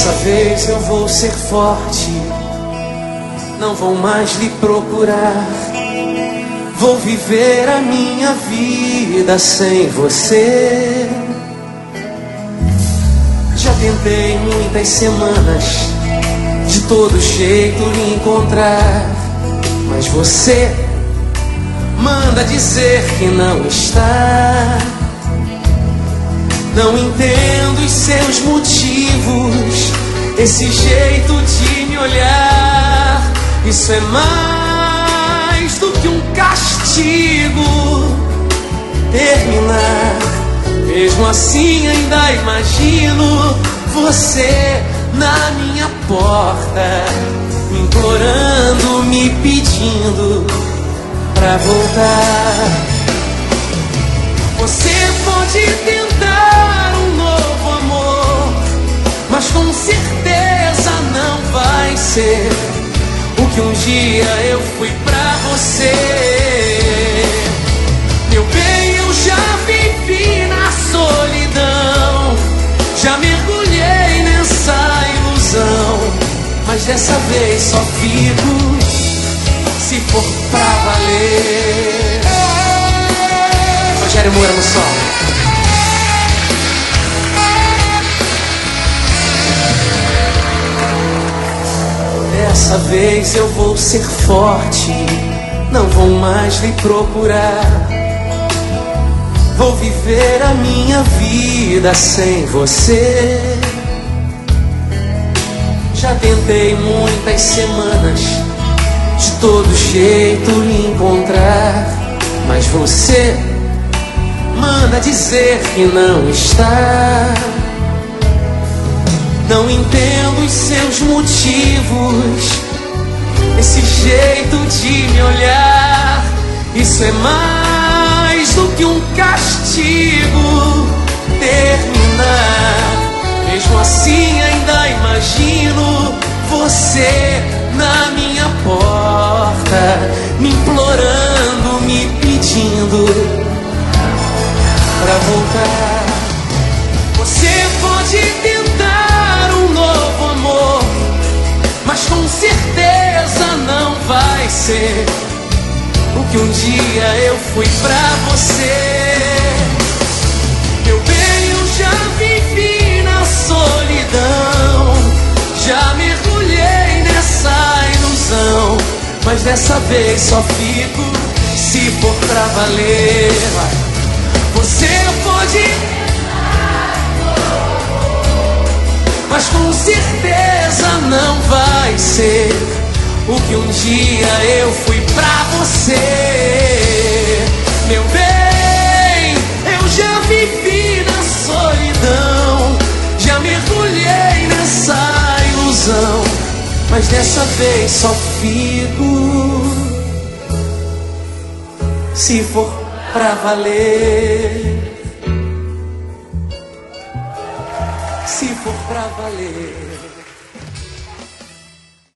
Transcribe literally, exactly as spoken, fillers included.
Dessa vez eu vou ser forte, não vou mais lhe procurar. Vou viver a minha vida sem você. Já tentei muitas semanas de todo jeito lhe encontrar, mas você manda dizer que não está. Não entendo os seus motivos, esse jeito de me olhar. Isso é mais do que um castigo. Terminar, mesmo assim ainda imagino você na minha porta, me implorando, me pedindo pra voltar. Você pode tentar um novo amor, mas com certeza não vai ser o que um dia eu fui pra você. Meu bem, eu já vivi na solidão, já mergulhei nessa ilusão, mas dessa vez só fico se for pra valer. Rogério Moura no sol. Dessa vez eu vou ser forte, não vou mais lhe procurar. Vou viver a minha vida sem você. Já tentei muitas semanas de todo jeito lhe encontrar, mas você manda dizer que não está. Não entendo os seus motivos, esse jeito de me olhar. Isso é mais do que um castigo. Terminar, mesmo assim ainda imagino você na minha porta, me implorando, me pedindo pra voltar. Você pode tentar um novo amor, mas com certeza não vai ser o que um dia eu fui pra você. Meu bem, eu já vivi na solidão, já mergulhei nessa ilusão, mas dessa vez só fico se for pra valer. Você pode, mas com certeza não vai ser o que um dia eu fui pra você. Meu bem, eu já vivi na solidão, já mergulhei nessa ilusão, mas dessa vez só fico se for pra valer. Se for pra valer.